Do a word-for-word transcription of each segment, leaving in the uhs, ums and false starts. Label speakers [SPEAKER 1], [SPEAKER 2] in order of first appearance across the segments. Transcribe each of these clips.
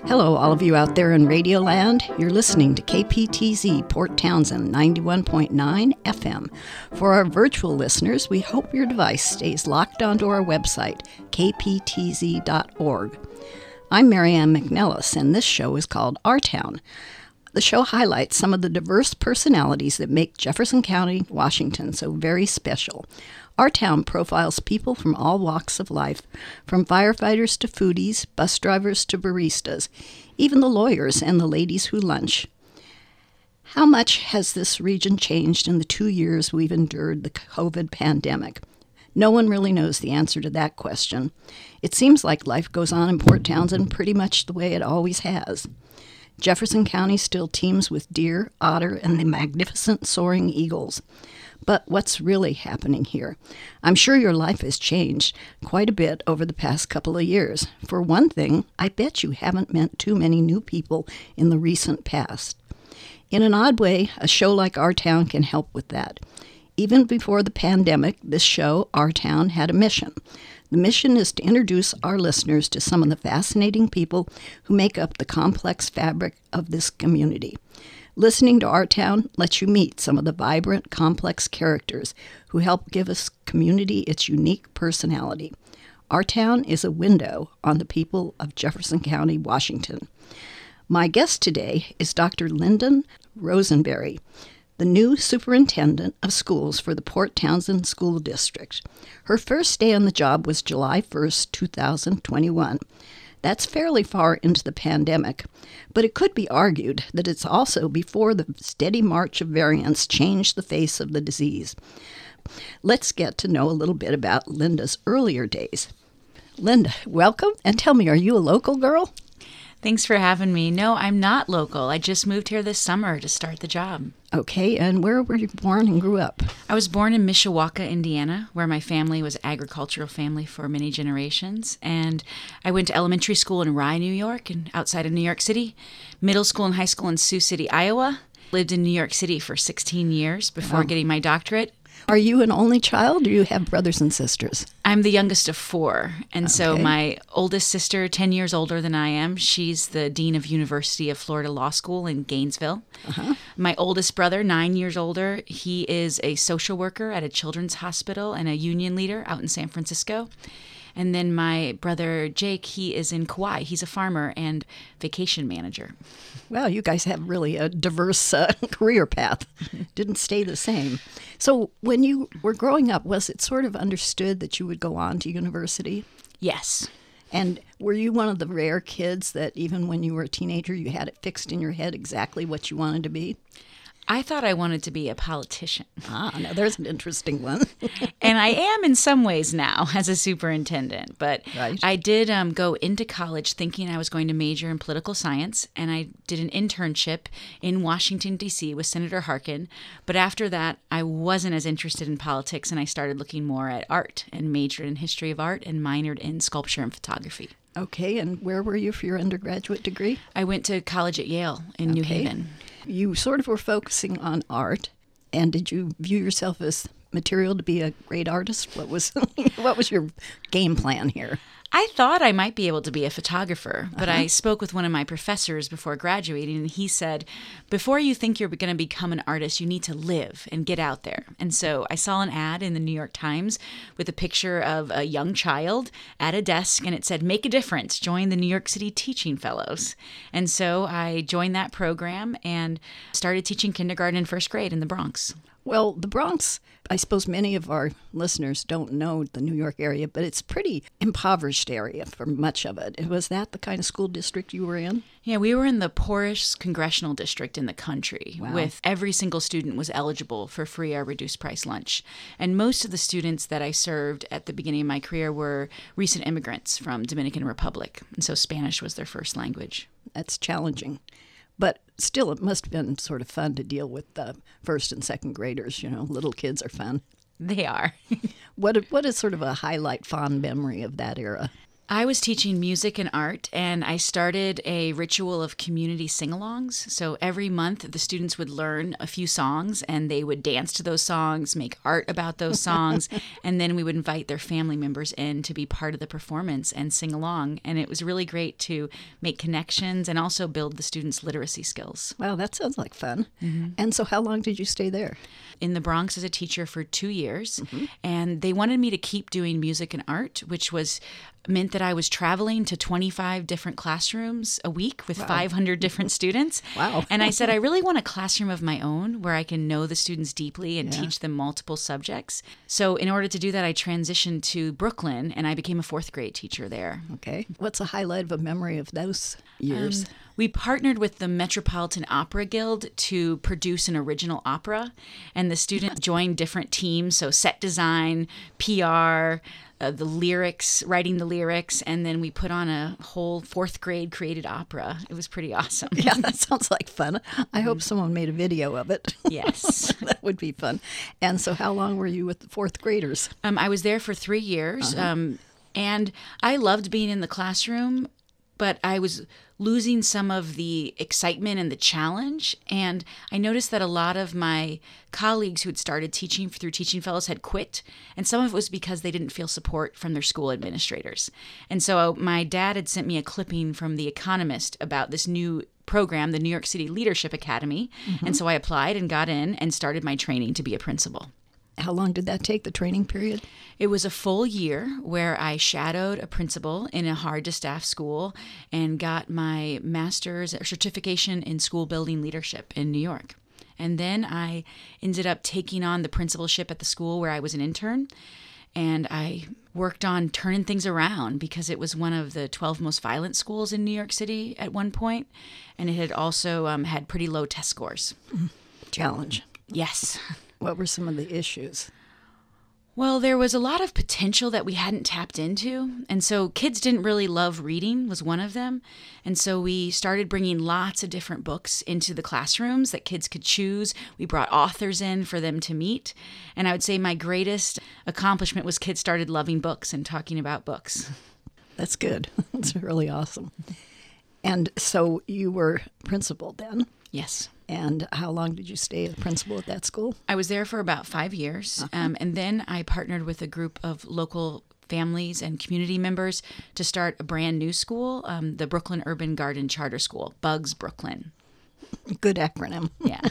[SPEAKER 1] Hello, all of you out there in Radioland. You're listening to K P T Z Port Townsend ninety-one point nine F M. For our virtual listeners, we hope your device stays locked onto our website, k p t z dot org. I'm Marianne McNellis, and this show is called Our Town. The show highlights some of the diverse personalities that make Jefferson County, Washington so very special. Our Town profiles people from all walks of life, from firefighters to foodies, bus drivers to baristas, even the lawyers and the ladies who lunch. How much has this region changed in the two years we've endured the COVID pandemic? No one really knows the answer to that question. It seems like life goes on in Port Townsend pretty much the way it always has. Jefferson County still teems with deer, otter, and the magnificent soaring eagles. But what's really happening here? I'm sure your life has changed quite a bit over the past couple of years. For one thing, I bet you haven't met too many new people in the recent past. In an odd way, a show like Our Town can help with that. Even before the pandemic, this show, Our Town, had a mission. The mission is to introduce our listeners to some of the fascinating people who make up the complex fabric of this community. Listening to Our Town lets you meet some of the vibrant, complex characters who help give this community its unique personality. Our Town is a window on the people of Jefferson County, Washington. My guest today is Doctor Lyndon Rosenberry, the new superintendent of schools for the Port Townsend School District. Her first day on the job was July first, two thousand twenty-one. That's fairly far into the pandemic, but it could be argued that it's also before the steady march of variants changed the face of the disease. Let's get to know a little bit about Linda's earlier days. Linda, welcome, and tell me, are you a local girl?
[SPEAKER 2] Thanks for having me. No, I'm not local. I just moved here this summer to start the job.
[SPEAKER 1] Okay, and where were you born and grew up?
[SPEAKER 2] I was born in Mishawaka, Indiana, where my family was an agricultural family for many generations. And I went to elementary school in Rye, New York, and outside of New York City, middle school and high school in Sioux City, Iowa. Lived in New York City for sixteen years before
[SPEAKER 1] Wow.
[SPEAKER 2] getting my doctorate.
[SPEAKER 1] Are you an only child, or do you have brothers and sisters?
[SPEAKER 2] I'm the youngest of four, and so
[SPEAKER 1] Okay.
[SPEAKER 2] my oldest sister, ten years older than I am, she's the dean of University of Florida Law School in Gainesville.
[SPEAKER 1] Uh-huh.
[SPEAKER 2] My oldest brother, nine years older, he is a social worker at a children's hospital and a union leader out in San Francisco. And then my brother, Jake, he is in Kauai. He's a farmer and vacation manager.
[SPEAKER 1] Well, you guys have really a diverse uh, career path. Didn't stay the same. So when you were growing up, was it sort of understood that you would go on to university?
[SPEAKER 2] Yes.
[SPEAKER 1] And were you one of the rare kids that even when you were a teenager, you had it fixed in your head exactly what you wanted to be?
[SPEAKER 2] I thought I wanted to be a politician.
[SPEAKER 1] Ah, now there's an interesting one.
[SPEAKER 2] And I am in some ways now as a superintendent. But
[SPEAKER 1] Right.
[SPEAKER 2] I did um, go into college thinking I was going to major in political science. And I did an internship in Washington, D C with Senator Harkin. But after that, I wasn't as interested in politics. And I started looking more at art and majored in history of art and minored in sculpture and photography.
[SPEAKER 1] Okay, and where were you for your undergraduate degree?
[SPEAKER 2] I went to college at Yale in New
[SPEAKER 1] Okay.
[SPEAKER 2] Haven.
[SPEAKER 1] You sort of were focusing on art, and did you view yourself as material to be a great artist? What was what was your game plan here?
[SPEAKER 2] I thought I might be able to be a photographer, but
[SPEAKER 1] Uh-huh.
[SPEAKER 2] I spoke with one of my professors before graduating, and he said, before you think you're going to become an artist, you need to live and get out there. And so I saw an ad in the New York Times with a picture of a young child at a desk, and it said, make a difference, join the New York City Teaching Fellows. And so I joined that program and started teaching kindergarten and first grade in the Bronx.
[SPEAKER 1] Well, the Bronx, I suppose many of our listeners don't know the New York area, but it's a pretty impoverished area for much of it. Was that the kind of school district you were in?
[SPEAKER 2] Yeah, we were in the poorest congressional district in the country,
[SPEAKER 1] Wow.
[SPEAKER 2] with every single student was eligible for free or reduced price lunch. And most of the students that I served at the beginning of my career were recent immigrants from Dominican Republic, and so Spanish was their first language.
[SPEAKER 1] That's challenging. But still, it must have been sort of fun to deal with the first and second graders. You know, little kids are fun.
[SPEAKER 2] They are.
[SPEAKER 1] What What is sort of a highlight, fond memory of that era?
[SPEAKER 2] I was teaching music and art, and I started a ritual of community sing-alongs. So every month, the students would learn a few songs, and they would dance to those songs, make art about those songs, and then we would invite their family members in to be part of the performance and sing along. And it was really great to make connections and also build the students' literacy skills.
[SPEAKER 1] Wow, that sounds like fun. Mm-hmm. And so how long did you stay there?
[SPEAKER 2] In the Bronx as a teacher for two years, mm-hmm. and they wanted me to keep doing music and art, which was meant that I was traveling to twenty-five different classrooms a week with wow. five hundred different students.
[SPEAKER 1] Wow.
[SPEAKER 2] And I said, I really want a classroom of my own where I can know the students deeply and
[SPEAKER 1] yeah.
[SPEAKER 2] teach them multiple subjects. So in order to do that, I transitioned to Brooklyn, and I became a fourth grade teacher there.
[SPEAKER 1] Okay. What's a highlight of a memory of those years?
[SPEAKER 2] Um, we partnered with the Metropolitan Opera Guild to produce an original opera, and the students joined different teams, so set design, P R, uh, the lyrics, writing the lyrics, and then we put on a whole fourth grade created opera. It was pretty awesome.
[SPEAKER 1] Yeah, that sounds like fun. I hope someone made a video of it.
[SPEAKER 2] Yes.
[SPEAKER 1] That would be fun. And so how long were you with the fourth graders?
[SPEAKER 2] Um, I was there for three years, uh-huh. um, and I loved being in the classroom, but I was losing some of the excitement and the challenge. And I noticed that a lot of my colleagues who had started teaching through Teaching Fellows had quit. And some of it was because they didn't feel support from their school administrators. And so my dad had sent me a clipping from The Economist about this new program, the New York City Leadership Academy. Mm-hmm. And so I applied and got in and started my training to be a principal.
[SPEAKER 1] How long did that take, the training period?
[SPEAKER 2] It was a full year where I shadowed a principal in a hard-to-staff school and got my master's or certification in school building leadership in New York. And then I ended up taking on the principalship at the school where I was an intern. And I worked on turning things around because it was one of the twelve most violent schools in New York City at one point. And it had also um, had pretty low test scores.
[SPEAKER 1] Challenge.
[SPEAKER 2] Yes.
[SPEAKER 1] What were some of the issues?
[SPEAKER 2] Well, there was a lot of potential that we hadn't tapped into. And so kids didn't really love reading was one of them. And so we started bringing lots of different books into the classrooms that kids could choose. We brought authors in for them to meet. And I would say my greatest accomplishment was kids started loving books and talking about books.
[SPEAKER 1] That's good. That's really awesome. And so you were principal then?
[SPEAKER 2] Yes.
[SPEAKER 1] And how long did you stay as principal at that school?
[SPEAKER 2] I was there for about five years. Uh-huh. Um, and then I partnered with a group of local families and community members to start a brand new school, um, the Brooklyn Urban Garden Charter School, BUGS Brooklyn.
[SPEAKER 1] Good acronym.
[SPEAKER 2] Yeah.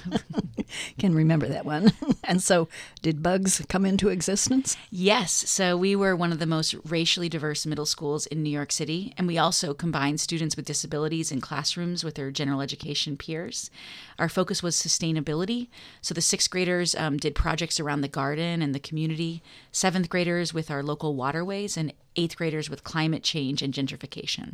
[SPEAKER 1] Can remember that one. And so did BUGS come into existence?
[SPEAKER 2] Yes. So we were one of the most racially diverse middle schools in New York City. And we also combined students with disabilities in classrooms with their general education peers. Our focus was sustainability. So the sixth graders um, did projects around the garden and the community, seventh graders with our local waterways, and eighth graders with climate change and gentrification.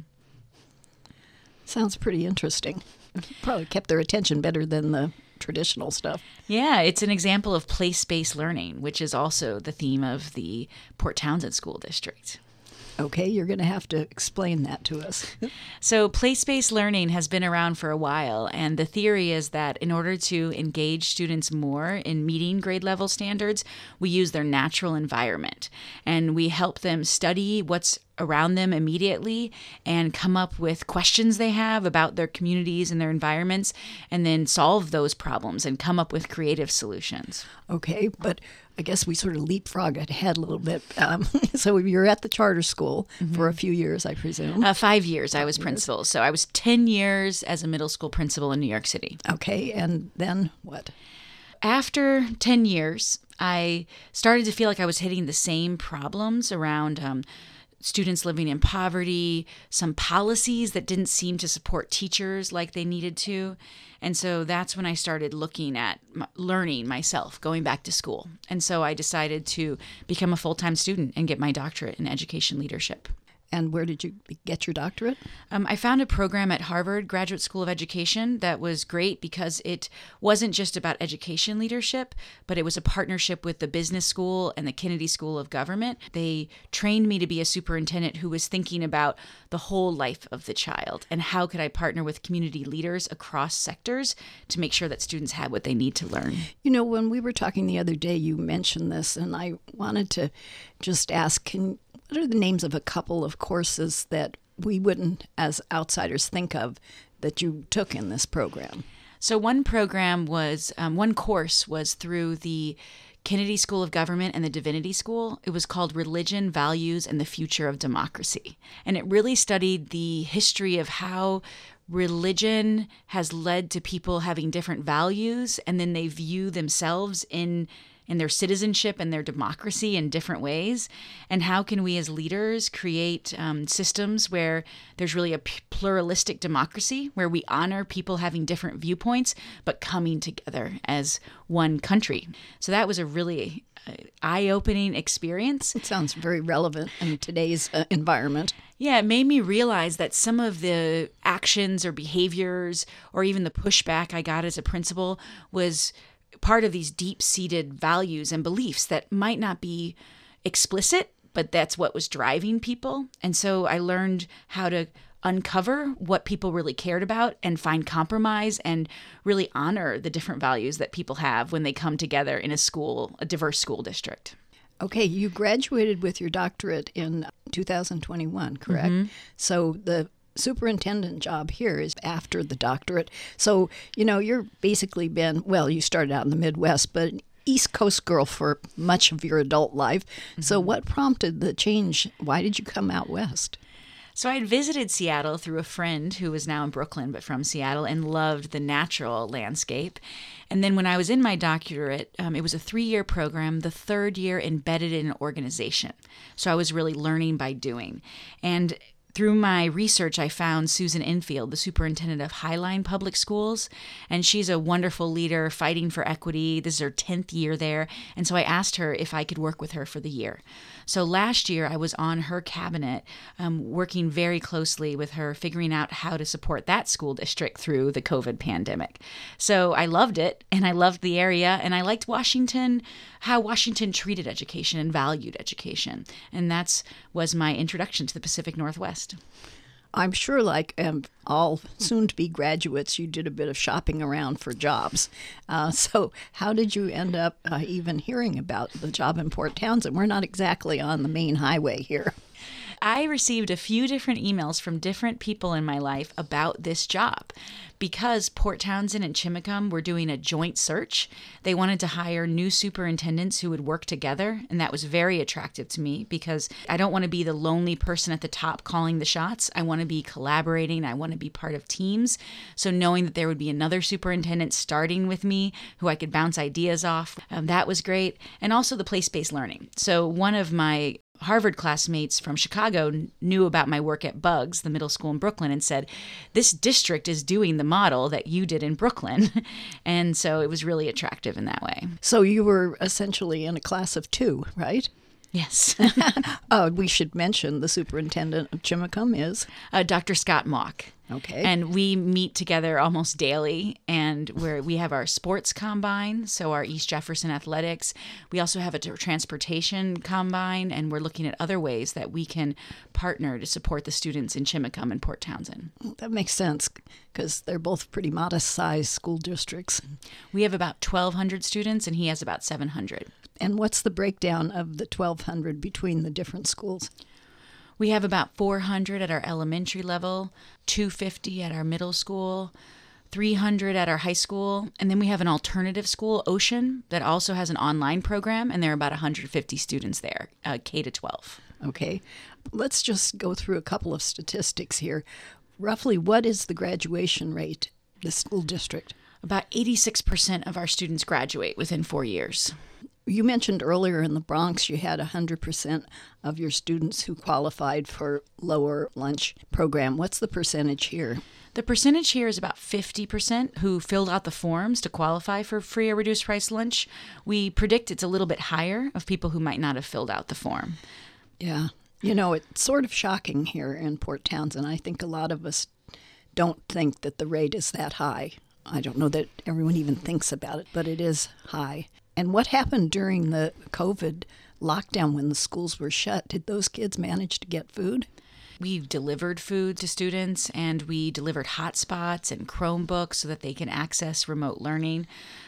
[SPEAKER 1] Sounds pretty interesting. Probably kept their attention better than the traditional stuff.
[SPEAKER 2] Yeah, it's an example of place-based learning, which is also the theme of the Port Townsend School District.
[SPEAKER 1] Okay, you're going to have to explain that to us.
[SPEAKER 2] So place-based learning has been around for a while, and the theory is that in order to engage students more in meeting grade level standards, we use their natural environment, and we help them study what's around them immediately and come up with questions they have about their communities and their environments, and then solve those problems and come up with creative solutions.
[SPEAKER 1] Okay, but I guess we sort of leapfrog ahead a little bit. Um, so you're at the charter school mm-hmm. for a few years, I presume.
[SPEAKER 2] Uh, five years I was principal. So I was ten years as a middle school principal in New York City.
[SPEAKER 1] Okay, and then what?
[SPEAKER 2] After ten years, I started to feel like I was hitting the same problems around um, students living in poverty, some policies that didn't seem to support teachers like they needed to. And so that's when I started looking at m- learning myself, going back to school. And so I decided to become a full-time student and get my doctorate in education leadership.
[SPEAKER 1] And where did you get your doctorate?
[SPEAKER 2] Um, I found a program at Harvard Graduate School of Education that was great because it wasn't just about education leadership, but it was a partnership with the business school and the Kennedy School of Government. They trained me to be a superintendent who was thinking about the whole life of the child and how could I partner with community leaders across sectors to make sure that students had what they need to learn.
[SPEAKER 1] You know, when we were talking the other day, you mentioned this, and I wanted to just ask, can What are the names of a couple of courses that we wouldn't, as outsiders, think of that you took in this program?
[SPEAKER 2] So one program was, um, one course was through the Kennedy School of Government and the Divinity School. It was called Religion, Values, and the Future of Democracy. And it really studied the history of how religion has led to people having different values, and then they view themselves in in their citizenship and their democracy in different ways. And how can we as leaders create um, systems where there's really a p- pluralistic democracy, where we honor people having different viewpoints, but coming together as one country. So that was a really uh, eye-opening experience.
[SPEAKER 1] It sounds very relevant in today's uh, environment.
[SPEAKER 2] Yeah, it made me realize that some of the actions or behaviors or even the pushback I got as a principal was part of these deep-seated values and beliefs that might not be explicit, but that's what was driving people. And so I learned how to uncover what people really cared about and find compromise and really honor the different values that people have when they come together in a school, a diverse school district.
[SPEAKER 1] Okay, you graduated with your doctorate in two thousand twenty-one, correct? Mm-hmm. So the superintendent job here is after the doctorate. So, you know, you're basically been, well, you started out in the Midwest, but an East Coast girl for much of your adult life. Mm-hmm. So what prompted the change? Why did you come out west?
[SPEAKER 2] So I had visited Seattle through a friend who was now in Brooklyn, but from Seattle, and loved the natural landscape. And then when I was in my doctorate, um, it was a three-year program, the third year embedded in an organization. So I was really learning by doing. And through my research, I found Susan Infield, the superintendent of Highline Public Schools, and she's a wonderful leader fighting for equity. This is her tenth year there, and so I asked her if I could work with her for the year. So last year, I was on her cabinet, um, working very closely with her, figuring out how to support that school district through the COVID pandemic. So I loved it, and I loved the area, and I liked Washington, how Washington treated education and valued education, and that's was my introduction to the Pacific Northwest.
[SPEAKER 1] I'm sure, like um, all soon-to-be graduates, you did a bit of shopping around for jobs. Uh, so how did you end up uh, even hearing about the job in Port Townsend? We're not exactly on the main highway here.
[SPEAKER 2] I received a few different emails from different people in my life about this job. Because Port Townsend and Chimacum were doing a joint search, they wanted to hire new superintendents who would work together, and that was very attractive to me because I don't want to be the lonely person at the top calling the shots. I want to be collaborating. I want to be part of teams. So knowing that there would be another superintendent starting with me who I could bounce ideas off, um, that was great. And also the place-based learning. So one of my Harvard classmates from Chicago knew about my work at Bugs, the middle school in Brooklyn, and said, this district is doing the model that you did in Brooklyn. And so it was really attractive in that way.
[SPEAKER 1] So you were essentially in a class of two, right?
[SPEAKER 2] Yes.
[SPEAKER 1] uh, we should mention the superintendent of Chimacum is?
[SPEAKER 2] Uh, Doctor Scott Mock.
[SPEAKER 1] Okay.
[SPEAKER 2] And we meet together almost daily, and where we have our sports combine, so our East Jefferson athletics. We also have a transportation combine, and we're looking at other ways that we can partner to support the students in Chimacum and Port Townsend.
[SPEAKER 1] That makes sense because they're both pretty modest-sized school districts.
[SPEAKER 2] We have about twelve hundred students, and he has about seven hundred.
[SPEAKER 1] And what's the breakdown of the twelve hundred between the different schools?
[SPEAKER 2] We have about four hundred at our elementary level, two hundred fifty at our middle school, three hundred at our high school, and then we have an alternative school, Ocean, that also has an online program, and there are about one hundred fifty students there, uh, K to twelve.
[SPEAKER 1] Okay. Let's just go through a couple of statistics here. Roughly, what is the graduation rate, the school district?
[SPEAKER 2] About eighty-six percent of our students graduate within four years.
[SPEAKER 1] You mentioned earlier in the Bronx you had one hundred percent of your students who qualified for lower lunch program. What's the percentage here?
[SPEAKER 2] The percentage here is about fifty percent who filled out the forms to qualify for free or reduced price lunch. We predict it's a little bit higher of people who might not have filled out the form.
[SPEAKER 1] Yeah. You know, it's sort of shocking here in Port Townsend. I think a lot of us don't think that the rate is that high. I don't know that everyone even thinks about it, but it is high. And what happened during the COVID lockdown when the schools were shut? Did those kids manage to get food?
[SPEAKER 2] We delivered food to students, and we delivered hotspots and Chromebooks so that they can access remote learning.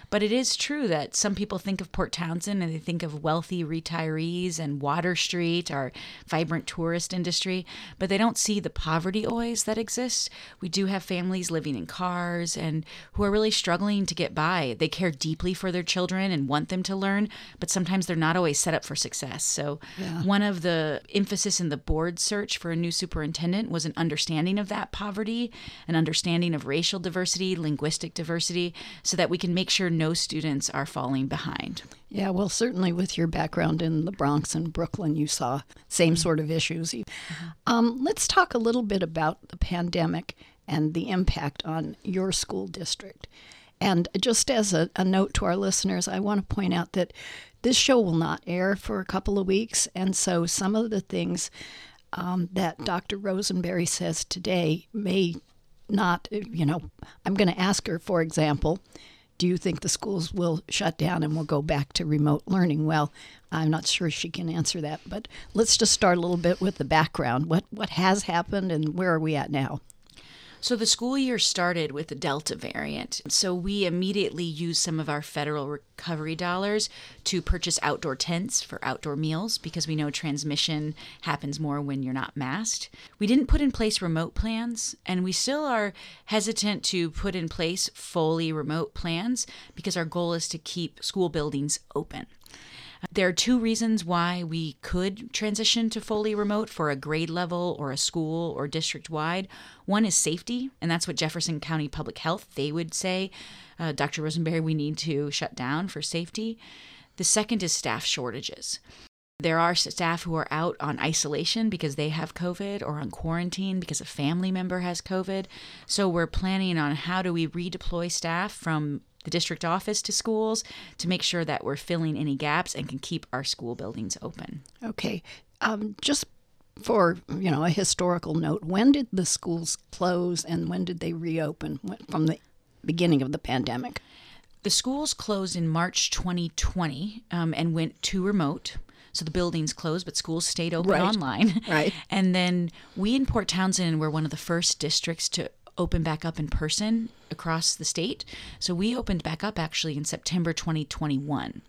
[SPEAKER 2] But it is true that some people think of Port Townsend and they think of wealthy retirees and Water Street, our vibrant tourist industry, but they don't see the poverty always that exists. We do have families living in cars and who are really struggling to get by. They care deeply for their children and want them to learn, but sometimes they're not always set up for success. So yeah. One of the emphasis in the board search for a new superintendent was an understanding of that poverty, an understanding of racial diversity, linguistic diversity, so that we can make sure no students are falling behind.
[SPEAKER 1] Yeah, well, certainly with your background in the Bronx and Brooklyn, you saw same mm-hmm. sort of issues. Mm-hmm. Um, let's talk a little bit about the pandemic and the impact on your school district. And just as a, a note to our listeners, I want to point out that this show will not air for a couple of weeks, and so some of the things um, that Doctor Rosenberry says today may not, you know, I'm going to ask her, for example, do you think the schools will shut down and we'll go back to remote learning? Well, I'm not sure she can answer that, but let's just start a little bit with the background. What what has happened and where are we at now?
[SPEAKER 2] So the school year started with the Delta variant. So we immediately used some of our federal recovery dollars to purchase outdoor tents for outdoor meals because we know transmission happens more when you're not masked. We didn't put in place remote plans, and we still are hesitant to put in place fully remote plans because our goal is to keep school buildings open. There are two reasons why we could transition to fully remote for a grade level or a school or district-wide. One is safety, and that's what Jefferson County Public Health, they would say, uh, Doctor Rosenberry, we need to shut down for safety. The second is staff shortages. There are staff who are out on isolation because they have COVID or on quarantine because a family member has COVID. So we're planning on how do we redeploy staff from the district office to schools to make sure that we're filling any gaps and can keep our school buildings open.
[SPEAKER 1] Okay. Um, just for, you know, a historical note, when did the schools close and when did they reopen from the beginning of the pandemic?
[SPEAKER 2] The schools closed in March twenty twenty um, and went to remote. So the buildings closed, but schools stayed open
[SPEAKER 1] right.
[SPEAKER 2] online.
[SPEAKER 1] Right.
[SPEAKER 2] And then we in Port Townsend were one of the first districts to open back up in person across the state. So we opened back up actually in September twenty twenty-one.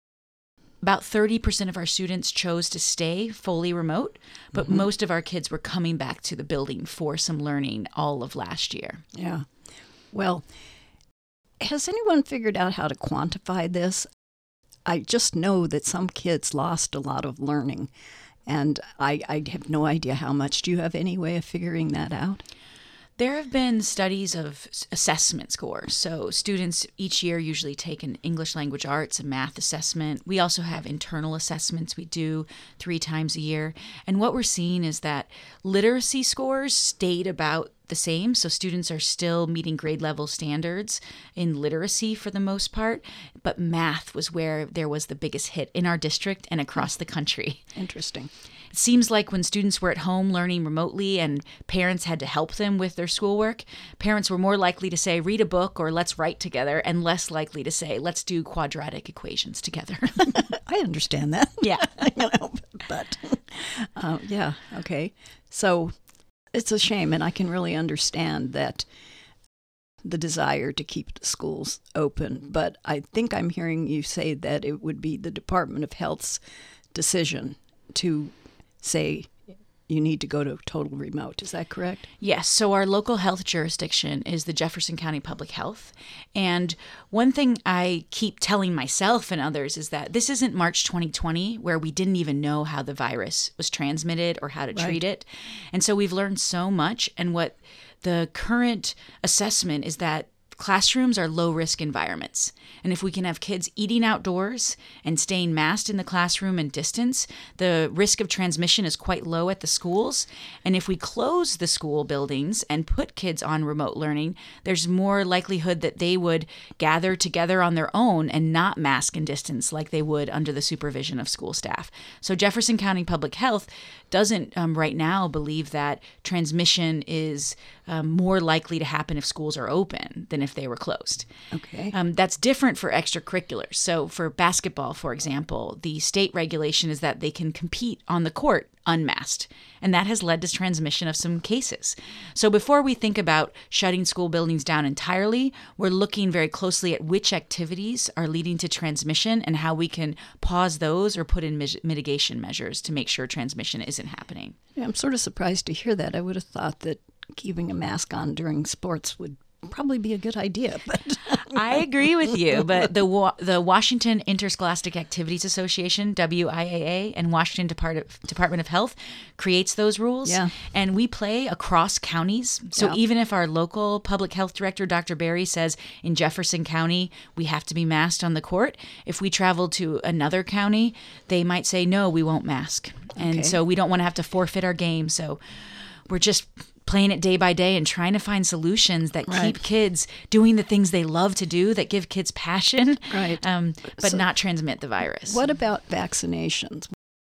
[SPEAKER 2] About thirty percent of our students chose to stay fully remote, but mm-hmm. most of our kids were coming back to the building for some learning all of last year.
[SPEAKER 1] Yeah. Well, has anyone figured out how to quantify this? I just know that some kids lost a lot of learning, and I, I have no idea how much. Do you have any way of figuring that out?
[SPEAKER 2] There have been studies of assessment scores. So students each year usually take an English language arts and math assessment. We also have internal assessments we do three times a year. And what we're seeing is that literacy scores stayed about the same. So students are still meeting grade level standards in literacy for the most part. But math was where there was the biggest hit in our district and across the country.
[SPEAKER 1] Interesting.
[SPEAKER 2] It seems like when students were at home learning remotely and parents had to help them with their schoolwork, parents were more likely to say, read a book or let's write together, and less likely to say, let's do quadratic equations together.
[SPEAKER 1] I understand that.
[SPEAKER 2] Yeah.
[SPEAKER 1] you know, but uh, yeah, okay. So it's a shame, and I can really understand that the desire to keep the schools open. But I think I'm hearing you say that it would be the Department of Health's decision to say you need to go to total remote. Is that correct?
[SPEAKER 2] Yes. So our local health jurisdiction is the Jefferson County Public Health. And one thing I keep telling myself and others is that this isn't March twenty twenty, where we didn't even know how the virus was transmitted or how to
[SPEAKER 1] right.
[SPEAKER 2] treat it. And so we've learned so much. And what the current assessment is that classrooms are low-risk environments. And if we can have kids eating outdoors and staying masked in the classroom and distance, the risk of transmission is quite low at the schools. And if we close the school buildings and put kids on remote learning, there's more likelihood that they would gather together on their own and not mask and distance like they would under the supervision of school staff. So Jefferson County Public Health doesn't um, right now believe that transmission is um, more likely to happen if schools are open than if they were closed.
[SPEAKER 1] Okay.
[SPEAKER 2] Um, that's different for extracurriculars. So for basketball, for example, the state regulation is that they can compete on the court unmasked, and that has led to transmission of some cases. So before we think about shutting school buildings down entirely, we're looking very closely at which activities are leading to transmission and how we can pause those or put in mit- mitigation measures to make sure transmission isn't happening.
[SPEAKER 1] Yeah, I'm sort of surprised to hear that. I would have thought that keeping a mask on during sports would probably be a good idea. But
[SPEAKER 2] I agree with you, but the Wa- the Washington Interscholastic Activities Association, W I A A, and Washington Depart- Department of Health creates those rules.
[SPEAKER 1] Yeah.
[SPEAKER 2] And we play across counties. So
[SPEAKER 1] Yeah.
[SPEAKER 2] even if our local public health director, Doctor Berry, says in Jefferson County we have to be masked on the court, if we travel to another county, they might say, no, we won't mask. And
[SPEAKER 1] Okay.
[SPEAKER 2] so we don't want to have to forfeit our game. So we're just playing it day by day and trying to find solutions that
[SPEAKER 1] Right.
[SPEAKER 2] keep kids doing the things they love to do, that give kids passion,
[SPEAKER 1] Right.
[SPEAKER 2] um, but
[SPEAKER 1] So
[SPEAKER 2] not transmit the virus.
[SPEAKER 1] what about vaccinations?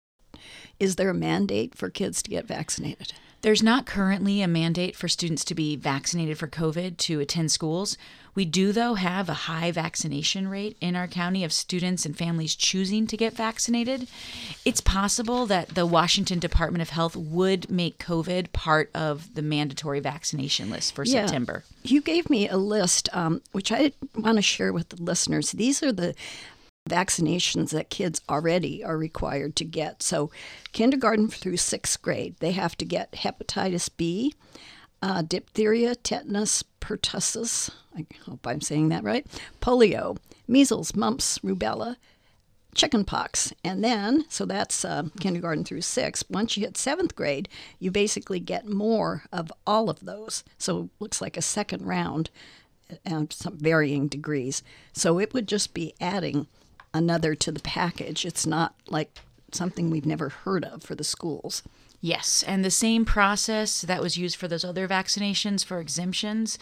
[SPEAKER 1] Is there a mandate for kids to get vaccinated?
[SPEAKER 2] There's not currently a mandate for students to be vaccinated for COVID to attend schools. We do, though, have a high vaccination rate in our county of students and families choosing to get vaccinated. It's possible that the Washington Department of Health would make COVID part of the mandatory vaccination list for
[SPEAKER 1] Yeah.
[SPEAKER 2] September.
[SPEAKER 1] You gave me a list, um, which I want to share with the listeners. These are the vaccinations that kids already are required to get. So kindergarten through sixth grade, they have to get hepatitis B, uh, diphtheria, tetanus, pertussis, I hope I'm saying that right, polio, measles, mumps, rubella, chickenpox. And then, so that's uh, kindergarten through sixth. Once you hit seventh grade, you basically get more of all of those. So it looks like a second round and some varying degrees. So it would just be adding another to the package. It's not like something we've never heard of for the schools.
[SPEAKER 2] Yes, and the same process that was used for those other vaccinations for exemptions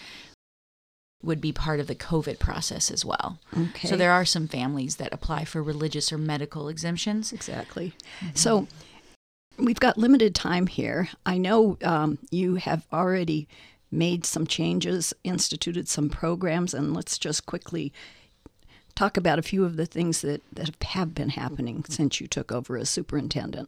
[SPEAKER 2] would be part of the COVID process as well.
[SPEAKER 1] Okay.
[SPEAKER 2] So there are some families that apply for religious or medical exemptions.
[SPEAKER 1] Exactly. So we've got limited time here. I know um, you have already made some changes, instituted some programs, and let's just quickly talk about a few of the things that, that have been happening since you took over as superintendent.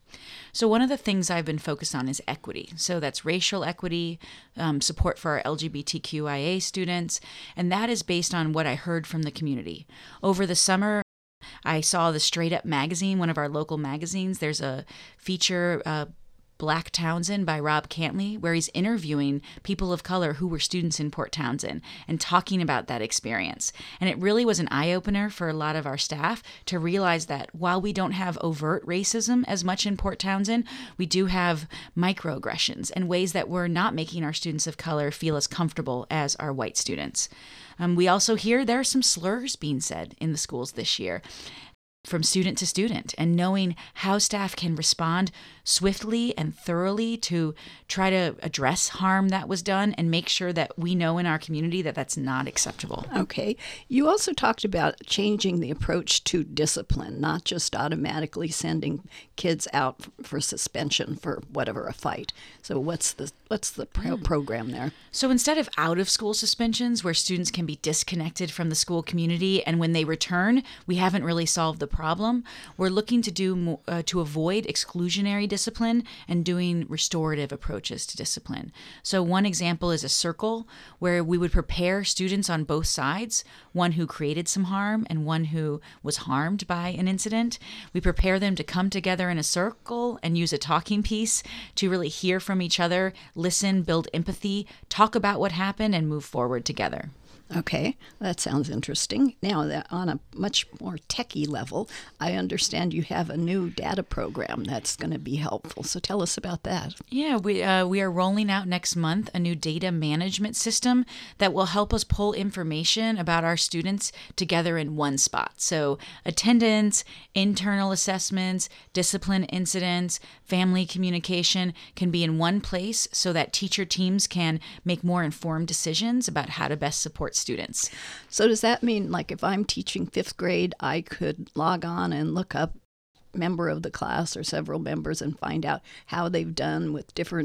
[SPEAKER 2] So one of the things I've been focused on is equity. So that's racial equity, um, support for our L G B T Q I A students, and that is based on what I heard from the community. Over the summer, I saw the Straight Up magazine, one of our local magazines. There's a feature, uh, Black Townsend by Rob Cantley, where he's interviewing people of color who were students in Port Townsend and talking about that experience. And it really was an eye-opener for a lot of our staff to realize that while we don't have overt racism as much in Port Townsend, we do have microaggressions and ways that we're not making our students of color feel as comfortable as our white students. Um, we also hear there are some slurs being said in the schools this year, from student to student, and knowing how staff can respond swiftly and thoroughly to try to address harm that was done and make sure that we know in our community that that's not acceptable.
[SPEAKER 1] Okay. You also talked about changing the approach to discipline, not just automatically sending kids out for suspension for whatever, a fight. So what's the what's the pro- program there?
[SPEAKER 2] So instead of out-of-school suspensions where students can be disconnected from the school community and when they return, we haven't really solved the problem, we're looking to do more, uh, to avoid exclusionary discipline and doing restorative approaches to discipline. So one example is a circle where we would prepare students on both sides, one who created some harm and one who was harmed by an incident. We prepare them to come together in a circle and use a talking piece to really hear from each other, listen, build empathy, talk about what happened, and move forward together.
[SPEAKER 1] Okay, that sounds interesting. Now, that on a much more techie level, I understand you have a new data program that's going to be helpful. So tell us about that.
[SPEAKER 2] Yeah, we uh, we are rolling out next month a new data management system that will help us pull information about our students together in one spot. So attendance, internal assessments, discipline incidents, family communication can be in one place so that teacher teams can make more informed decisions about how to best support students.
[SPEAKER 1] So does that mean, like, if I'm teaching fifth grade, I could log on and look up member of the class or several members and find out how they've done with different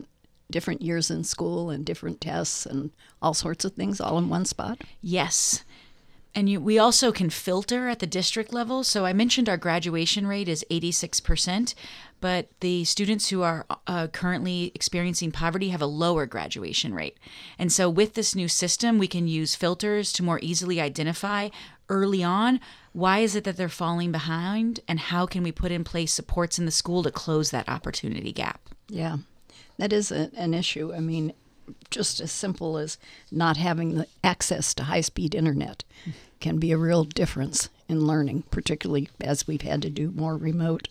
[SPEAKER 1] different years in school and different tests and all sorts of things all in one spot?
[SPEAKER 2] Yes. And you, we also can filter at the district level. So I mentioned our graduation rate is eighty-six percent, but the students who are uh, currently experiencing poverty have a lower graduation rate. And so with this new system, we can use filters to more easily identify early on why is it that they're falling behind, and how can we put in place supports in the school to close that opportunity gap.
[SPEAKER 1] Yeah, that is a, an issue. I mean, just as simple as not having the access to high-speed internet can be a real difference in learning, particularly as we've had to do more remote.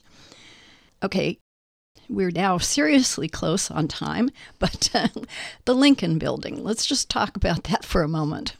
[SPEAKER 1] Okay, we're now seriously close on time, but uh, the Lincoln Building, let's just talk about that for a moment.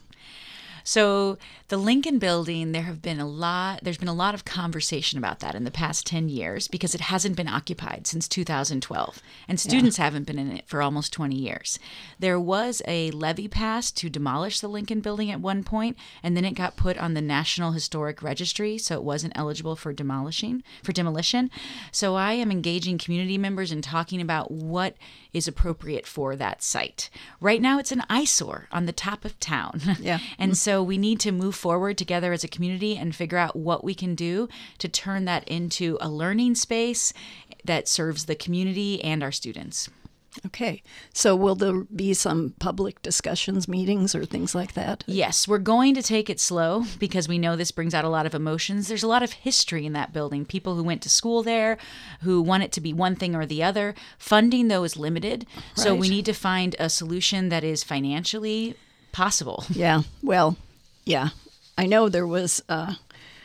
[SPEAKER 2] So the Lincoln Building, there have been a lot, there's been a lot of conversation about that in the past ten years because it hasn't been occupied since two thousand twelve, and students yeah. haven't been in it for almost twenty years. There was a levy passed to demolish the Lincoln Building at one point, and then it got put on the National Historic Registry, so it wasn't eligible for demolishing, for demolition. So I am engaging community members and talking about what is appropriate for that site. Right now, it's an eyesore on the top of town.
[SPEAKER 1] Yeah.
[SPEAKER 2] And so we need to move forward together as a community and figure out what we can do to turn that into a learning space that serves the community and our students.
[SPEAKER 1] Okay. So will there be some public discussions, meetings, or things like that?
[SPEAKER 2] Yes, we're going to take it slow because we know this brings out a lot of emotions. There's a lot of history in that building. People who went to school there, who want it to be one thing or the other. Funding, though, is limited. Right. So we need to find a solution that is financially possible.
[SPEAKER 1] Yeah. Well, yeah. I know there was uh,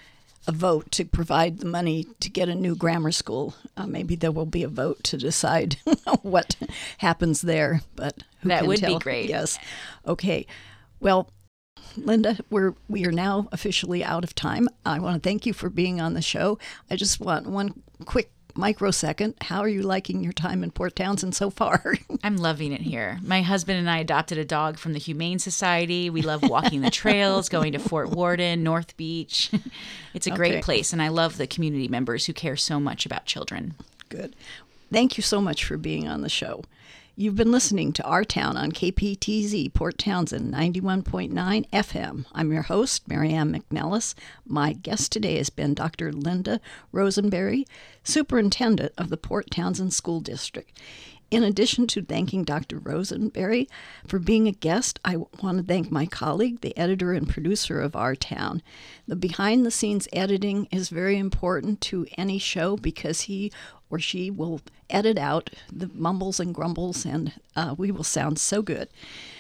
[SPEAKER 1] a vote to provide the money to get a new grammar school. Uh, maybe there will be a vote to decide what happens there, but who
[SPEAKER 2] that
[SPEAKER 1] can
[SPEAKER 2] would
[SPEAKER 1] tell?
[SPEAKER 2] be great.
[SPEAKER 1] Yes. Okay. Well, Linda, we're we are now officially out of time. I want to thank you for being on the show. I just want one quick microsecond. How are you liking your time in Port Townsend so far?
[SPEAKER 2] I'm loving it here. My husband and I adopted a dog from the Humane Society. We love walking the trails, going to Fort Worden, North Beach. It's a great
[SPEAKER 1] Okay.
[SPEAKER 2] place, and I love the community members who care so much about children.
[SPEAKER 1] Good. Thank you so much for being on the show. You've been listening to Our Town on K P T Z, Port Townsend, ninety-one point nine F M. I'm your host, Marianne McNellis. My guest today has been Doctor Linda Rosenberry, Superintendent of the Port Townsend School District. In addition to thanking Doctor Rosenberry for being a guest, I want to thank my colleague, the editor and producer of Our Town. The behind-the-scenes editing is very important to any show because he or she will edit out the mumbles and grumbles, and uh, we will sound so good.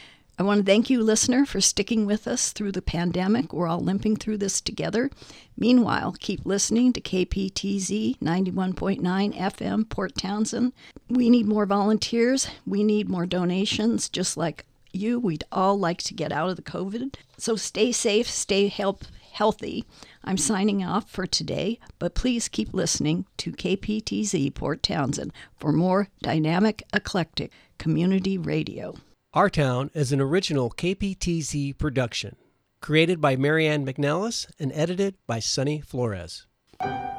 [SPEAKER 1] I want to thank you, listener, for sticking with us through the pandemic. We're all limping through this together. Meanwhile, keep listening to K P T Z ninety-one point nine F M, Port Townsend. We need more volunteers. We need more donations, just like you. We'd all like to get out of the COVID. So stay safe, stay help, healthy. I'm signing off for today, but please keep listening to K P T Z, Port Townsend, for more dynamic, eclectic community radio.
[SPEAKER 3] Our Town is an original K P T Z production, created by Marianne McNellis and edited by Sunny Flores.